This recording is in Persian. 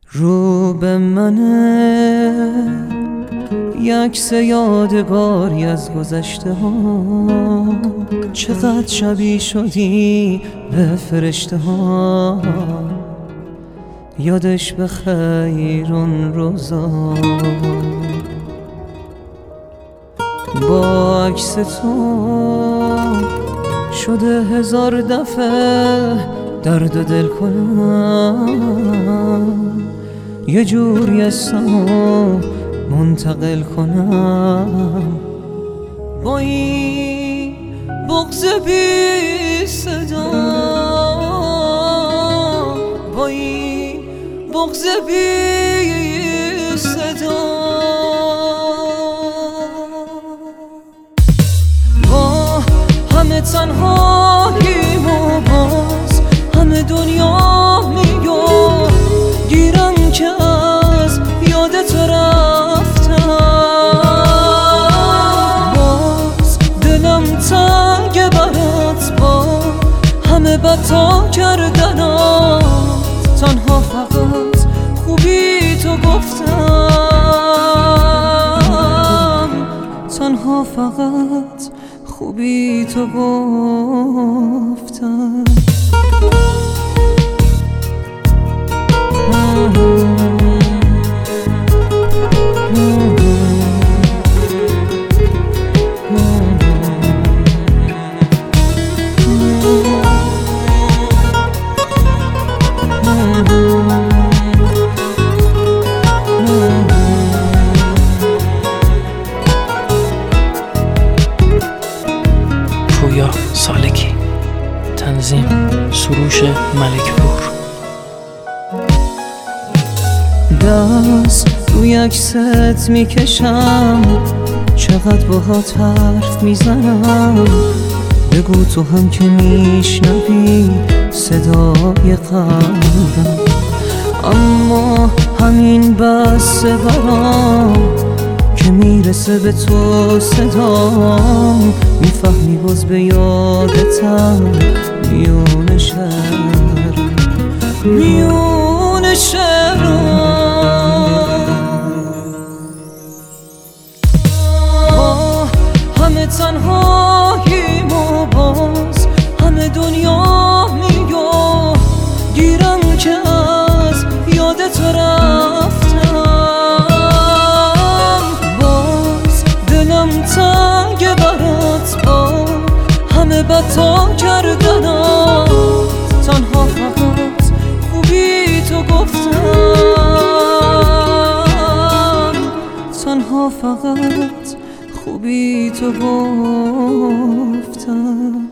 رو به منه یکس یادگاری از گذشته ها، چقدر شبیه شدی به فرشته ها. یادش بخیر اون روزا با عکس تو شده 1000 دفعه درد و دل کنم، یه جوری اسمو منتقل کنم. با این بغض بی صدا، با این بغض بی صدا، با همه تنهاییم و باز همه دنیا میگو گیرم که از یادت رفتم. باز دلم تنگ برات با همه بتا کردنات، تنها فقط خوبی تو گفتم، تنها فقط خوبی تو گفتم. پویا سالکی، تنظیم سروش ملکپور. دست روی عکست میکشم، چقدر باهات حرف میزنم. بگو تو هم که میشنوی صدای قلبم، اما همین بسه برام که میرسه به تو صدام. میفهمی باز به یادتم میون شهر، میون شهر. همه تنهاییم و باز همه دنیا میگو گیرم که از یادت رفتم. باز دلم تنگ برات با همه بتا کردنات، تنها فقط خوبی تو گفتم، تنها فقط خوبی تو گفتم.